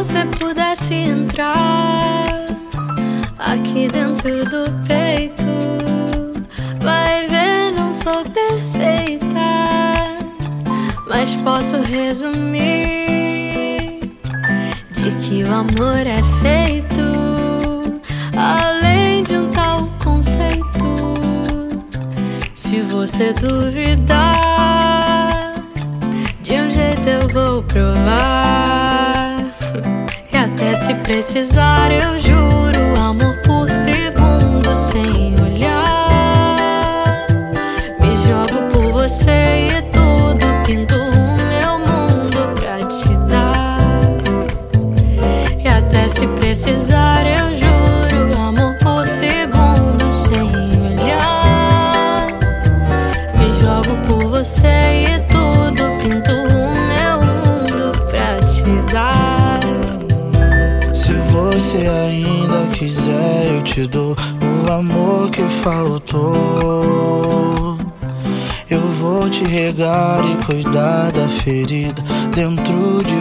você pudesse entrar aqui dentro do peito, vai ver, não sou perfeita, mas posso resumir de que o amor é feito além de um tal conceito. Se você duvidar, de um jeito eu vou provar. E até se precisar eu juro, amor por segundo sem olhar. Me jogo por você e tudo, pinto o meu mundo pra te dar. E até se precisar eu juro, amor por segundo sem olhar. Me jogo por você e tudo, pinto o meu mundo pra te dar. Se você ainda quiser, eu te dou o amor que faltou. Eu vou te regar e cuidar da ferida dentro de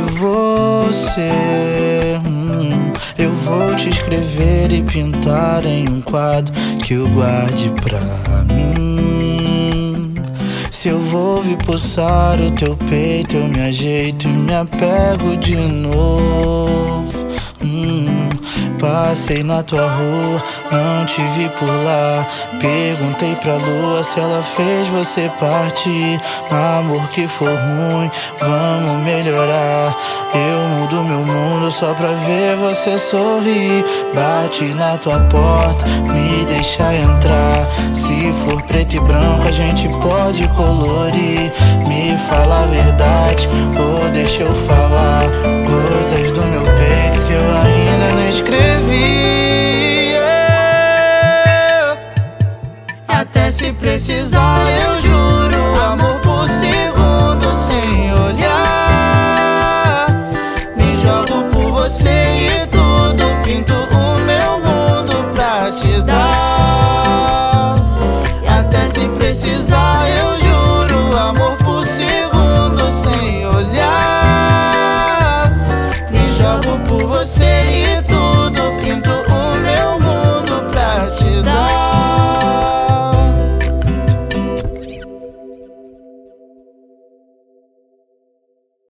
você. Eu vou te escrever e pintar em um quadro que eu guarde pra mim. Se eu vou vir pulsar o teu peito, eu me ajeito e me apego de novo. Passei na tua rua, não te vi por lá. Perguntei pra lua se ela fez você partir. Amor que for ruim, vamos melhorar. Eu mudo meu mundo só pra ver você sorrir. Bate na tua porta, me deixa entrar. Se for preto e branco a gente pode colorir. Me fala a verdade, ou deixa eu falar.